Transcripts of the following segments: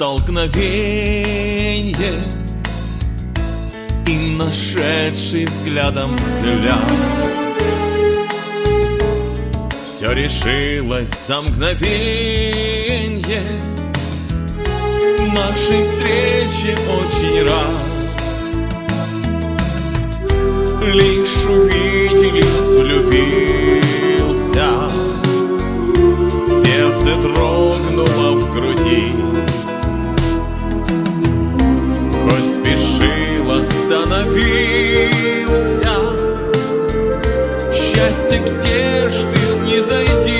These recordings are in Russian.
столкновенье, и нашедший взглядом взгляд, все решилось за мгновенье. Нашей встрече очень рад. Лишь увиделись, влюбился, сердце дрогнуло в груди. Хоть спешил, остановился. Счастье, где ж ты снизойди?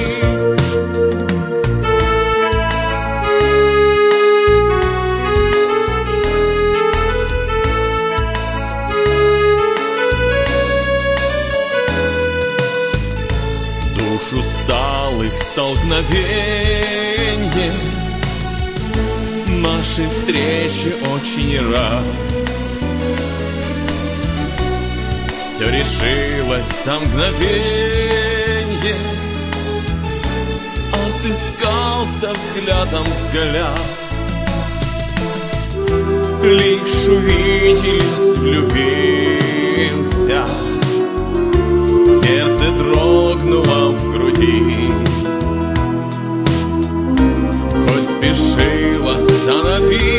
Усталых столкновенье, нашей встрече очень рад. Все решилось за мгновенье, отыскался взглядом взгляд. Лишь увиделись, влюбился, сердце дрогнуло в груди. Хоть спешил, остановился.